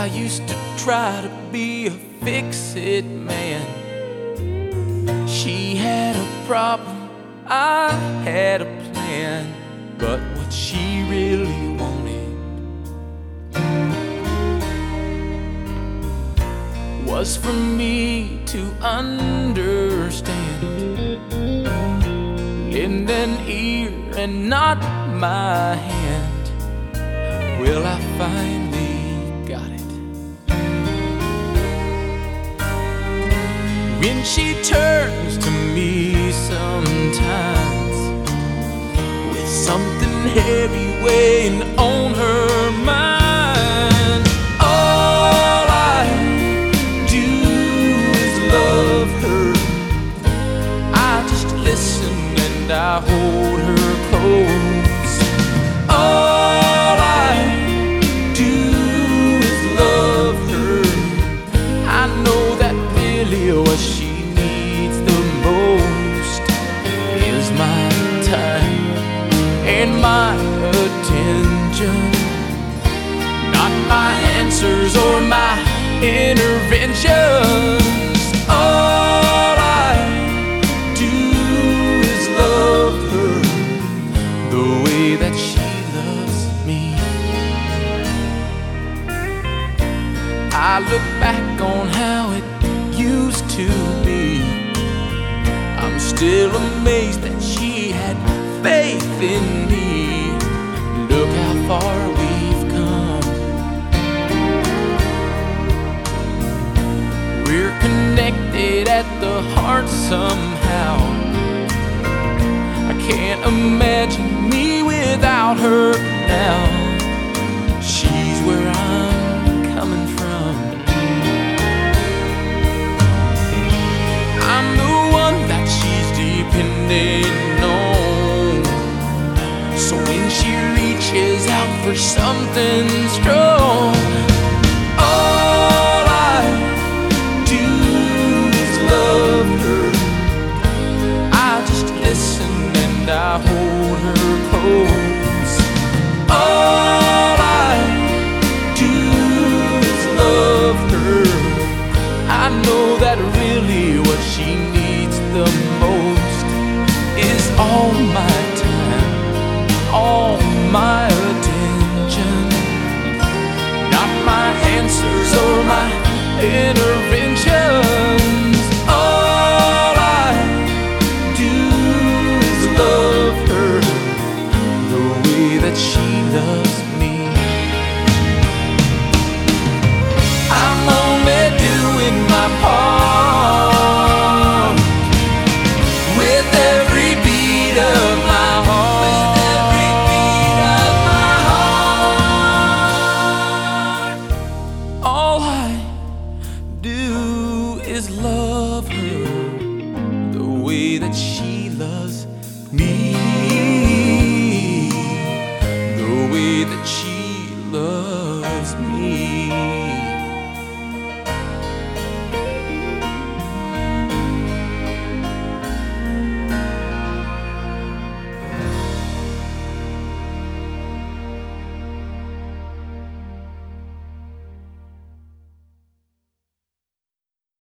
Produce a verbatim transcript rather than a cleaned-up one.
I used to try to be a fix-it man. She had a problem, I had a plan, but what she really wanted was for me to understand, lend an ear and not my hand. Well, I finally got it when she turns to me sometimes with something heavy weighing on her mind. All I do is love her. I just listen and I hold her close. All I do is love her. I know that really what she needs the most is my time and my attention, not my answers or my interventions. All I do is love her the way that she loves me. I look back on how it used to be. I'm still amazed that she had faith in me. Look how far we've come. We're connected at the heart somehow. I can't imagine me without her now. She's where I'm coming from. I'm the one that she's depending on. So when she reaches out for something strong, all I do is love her. I just listen and I hold her close. All I do is love her. I know that really what she needs the most is all my time, all my attention, not my answers or my interventions. All I do is love her the way that she loves me. I'm only doing my part with every beat of my heart. All I do is love her the way that she